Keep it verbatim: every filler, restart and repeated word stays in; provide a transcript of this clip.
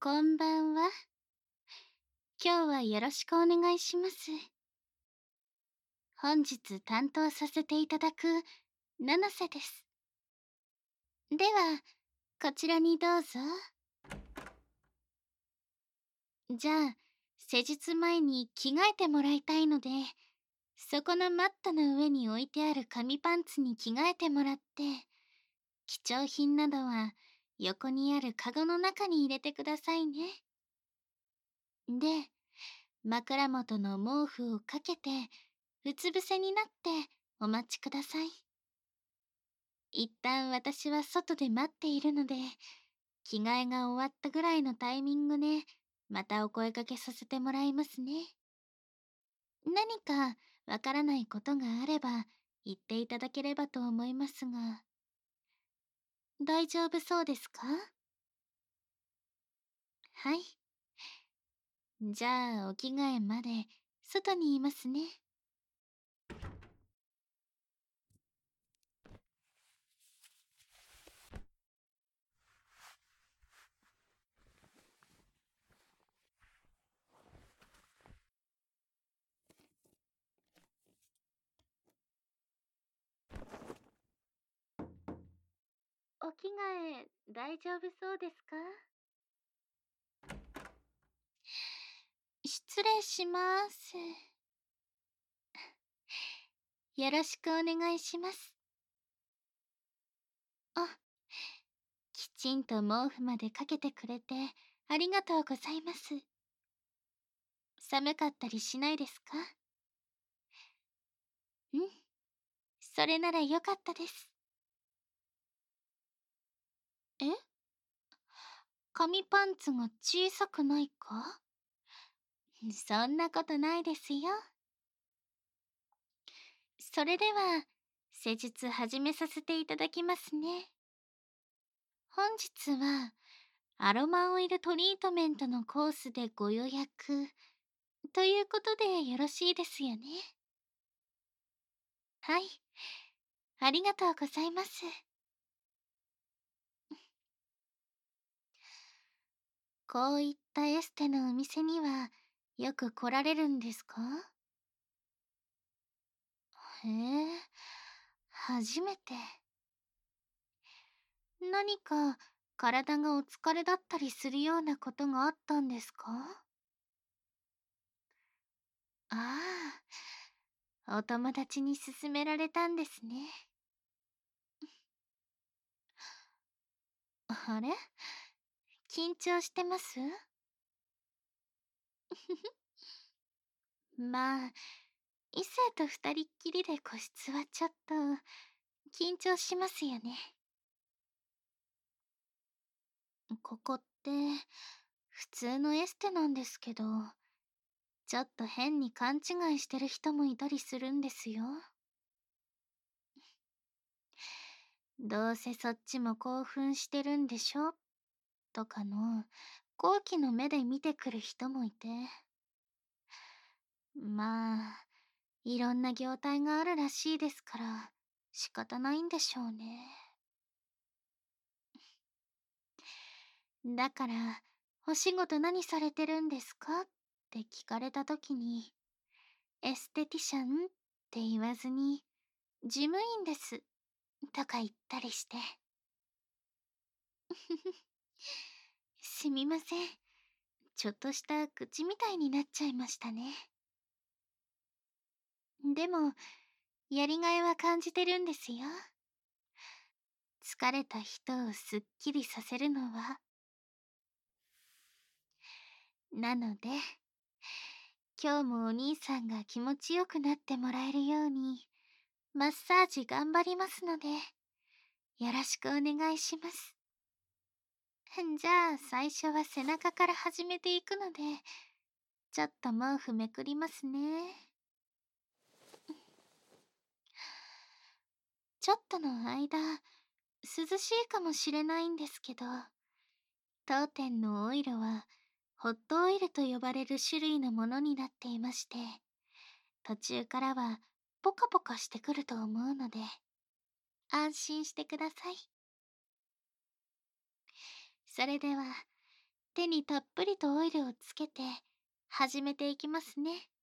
こんばんは。今日はよろしくお願いします。本日担当させていただく七瀬です。では、こちらにどうぞ。じゃあ、施術前に着替えてもらいたいので、そこのマットの上に置いてある紙パンツに着替えてもらって、貴重品などは横にあるカゴの中に入れてくださいね。で、枕元の毛布をかけて、うつ伏せになってお待ちください。一旦私は外で待っているので、着替えが終わったぐらいのタイミングで、またお声かけさせてもらいますね。何かわからないことがあれば、言っていただければと思いますが、大丈夫そうですか？はい。じゃあ、お着替えまで、外にいますね。お着替え、大丈夫そうですか？失礼します。よろしくお願いします。あ、きちんと毛布までかけてくれてありがとうございます。寒かったりしないですか？うん、それならよかったです。え？紙パンツが小さくないか？そんなことないですよ。それでは、施術始めさせていただきますね。本日は、アロマオイルトリートメントのコースでご予約、ということでよろしいですよね。はい、ありがとうございます。こういったエステのお店にはよく来られるんですか？へえ、初めて。何か体がお疲れだったりするようなことがあったんですか？ああ、お友達に勧められたんですね。あれ？緊張してます？まあ、異性と二人っきりで個室はちょっと緊張しますよね。ここって普通のエステなんですけど、ちょっと変に勘違いしてる人もいたりするんですよ。どうせそっちも興奮してるんでしょとかの好奇の目で見てくる人もいて。まあ、いろんな業態があるらしいですから仕方ないんでしょうね。だから、お仕事何されてるんですかって聞かれた時に、エステティシャンって言わずに、事務員ですとか言ったりして。すみません。ちょっとした口みたいになっちゃいましたね。でも、やりがいは感じてるんですよ。疲れた人をすっきりさせるのは。なので、今日もお兄さんが気持ちよくなってもらえるように、マッサージ頑張りますので、よろしくお願いします。じゃあ、最初は背中から始めていくので、ちょっと毛布めくりますね。ちょっとの間、涼しいかもしれないんですけど、当店のオイルは、ホットオイルと呼ばれる種類のものになっていまして、途中からはポカポカしてくると思うので、安心してください。それでは、 手にたっぷりとオイルをつけて始めていきますね。